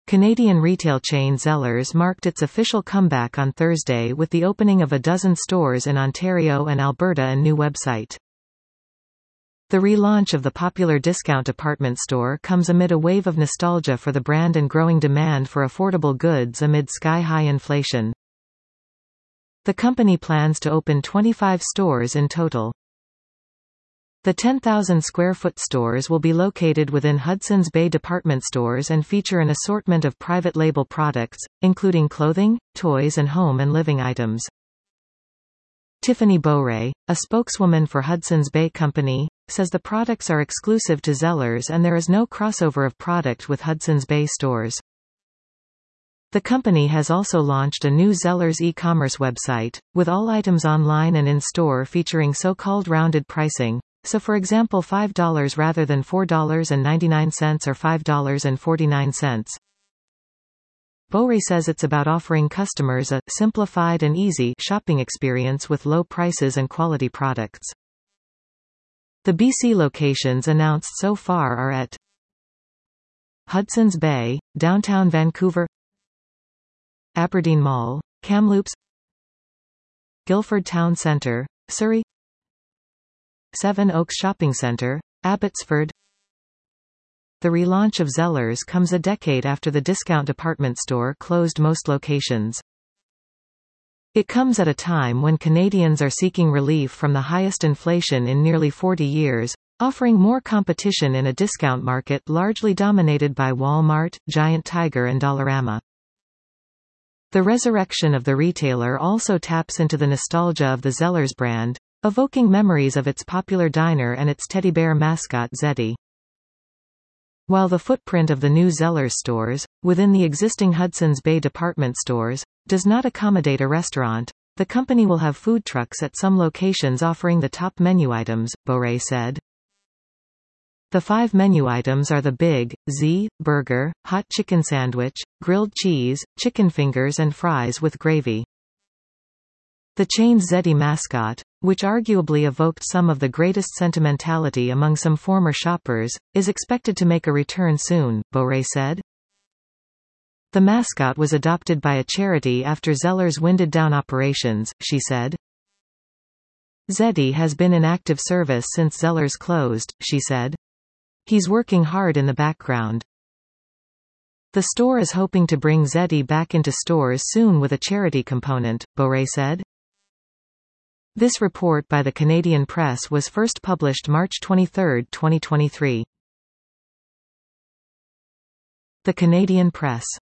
Canadian retail chain Zellers marked its official comeback on Thursday with the opening of a dozen stores in Ontario and Alberta and new website. The relaunch of the popular discount department store comes amid a wave of nostalgia for the brand and growing demand for affordable goods amid sky-high inflation. The company plans to open 25 stores in total. The 10,000-square-foot stores will be located within Hudson's Bay department stores and feature an assortment of private label products, including clothing, toys and home and living items. Tiffany Beauray, a spokeswoman for Hudson's Bay Company, says the products are exclusive to Zellers and there is no crossover of product with Hudson's Bay stores. The company has also launched a new Zellers e-commerce website, with all items online and in-store featuring so-called rounded pricing. So for example $5 rather than $4.99 or $5.49. Beauray says it's about offering customers a simplified and easy shopping experience with low prices and quality products. The BC locations announced so far are at Hudson's Bay, downtown Vancouver, Aberdeen Mall, Kamloops, Guildford Town Centre, Surrey, Seven Oaks Shopping Centre, Abbotsford. The relaunch of Zellers comes a decade after the discount department store closed most locations. It comes at a time when Canadians are seeking relief from the highest inflation in nearly 40 years, offering more competition in a discount market largely dominated by Walmart, Giant Tiger and Dollarama. The resurrection of the retailer also taps into the nostalgia of the Zellers brand, evoking memories of its popular diner and its teddy bear mascot Zeddy. While the footprint of the new Zellers stores, within the existing Hudson's Bay department stores, does not accommodate a restaurant, the company will have food trucks at some locations offering the top menu items, Beauray said. The 5 menu items are the Big Z burger, hot chicken sandwich, grilled cheese, chicken fingers and fries with gravy. The chain's Zeddy mascot, which arguably evoked some of the greatest sentimentality among some former shoppers, is expected to make a return soon, Beauray said. The mascot was adopted by a charity after Zellers winded down operations, she said. Zeddy has been in active service since Zellers closed, she said. He's working hard in the background. The store is hoping to bring Zeddy back into stores soon with a charity component, Beauray said. This report by the Canadian Press was first published March 23, 2023. The Canadian Press.